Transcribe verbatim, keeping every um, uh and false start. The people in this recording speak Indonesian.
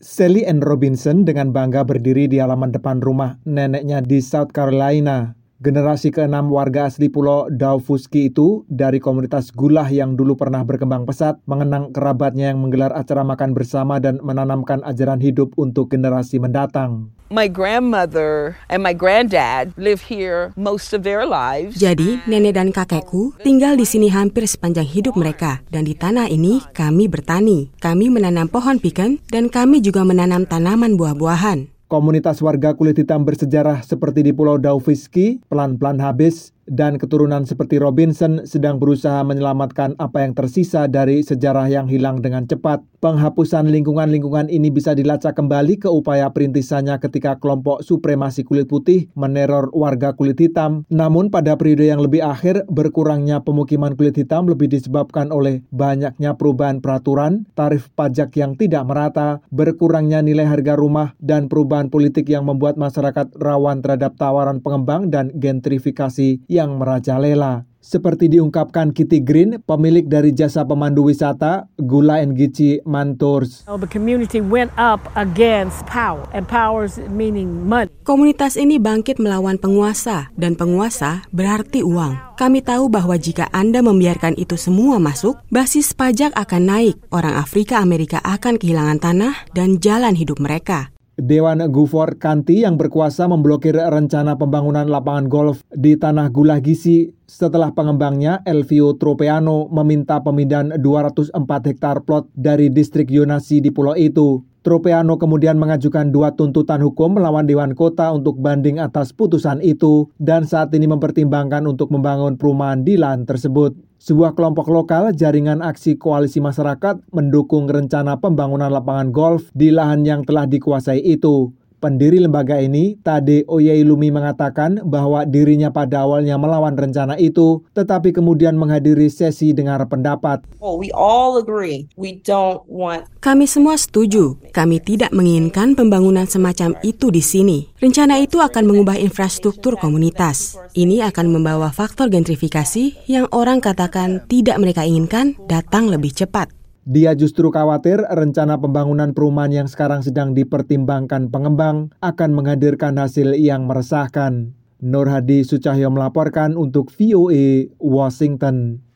Sally Ann Robinson dengan bangga berdiri di halaman depan rumah neneknya di South Carolina. Generasi keenam warga asli Pulau Daufusky itu dari komunitas Gulah yang dulu pernah berkembang pesat, mengenang kerabatnya yang menggelar acara makan bersama dan menanamkan ajaran hidup untuk generasi mendatang. My grandmother and my granddad live here most of their lives. Jadi, nenek dan kakekku tinggal di sini hampir sepanjang hidup mereka. Dan di tanah ini kami bertani. Kami menanam pohon piken dan kami juga menanam tanaman buah-buahan. Komunitas warga kulit hitam bersejarah seperti di Pulau Daufusky pelan-pelan habis dan keturunan seperti Robinson sedang berusaha menyelamatkan apa yang tersisa dari sejarah yang hilang dengan cepat. Penghapusan lingkungan-lingkungan ini bisa dilacak kembali ke upaya perintisannya ketika kelompok supremasi kulit putih meneror warga kulit hitam. Namun pada periode yang lebih akhir, berkurangnya pemukiman kulit hitam lebih disebabkan oleh banyaknya perubahan peraturan, tarif pajak yang tidak merata, berkurangnya nilai harga rumah, dan perubahan politik yang membuat masyarakat rawan terhadap tawaran pengembang dan gentrifikasi yang merajalela. Seperti diungkapkan Kitty Green, pemilik dari jasa pemandu wisata Gula and Gici Mantours. The community went up against power, and powers meaning money. Komunitas ini bangkit melawan penguasa, dan penguasa berarti uang. Kami tahu bahwa jika Anda membiarkan itu semua masuk, basis pajak akan naik, orang Afrika Amerika akan kehilangan tanah dan jalan hidup mereka. Dewan Gufor County yang berkuasa memblokir rencana pembangunan lapangan golf di tanah Gulah Gici setelah pengembangnya Elvio Tropeano meminta pemindahan dua ratus empat hektar plot dari distrik Yonasi di pulau itu. Tropeano kemudian mengajukan dua tuntutan hukum melawan Dewan Kota untuk banding atas putusan itu dan saat ini mempertimbangkan untuk membangun perumahan di lahan tersebut. Sebuah kelompok lokal jaringan aksi koalisi masyarakat mendukung rencana pembangunan lapangan golf di lahan yang telah dikuasai itu. Pendiri lembaga ini, Tade Oyeilumi, mengatakan bahwa dirinya pada awalnya melawan rencana itu, tetapi kemudian menghadiri sesi dengar pendapat. Well, we all agree. We don't want... Kami semua setuju. Kami tidak menginginkan pembangunan semacam itu di sini. Rencana itu akan mengubah infrastruktur komunitas. Ini akan membawa faktor gentrifikasi yang orang katakan tidak mereka inginkan datang lebih cepat. Dia justru khawatir rencana pembangunan perumahan yang sekarang sedang dipertimbangkan pengembang akan menghadirkan hasil yang meresahkan. Nur Hadi Sucahyo melaporkan untuk V O A Washington.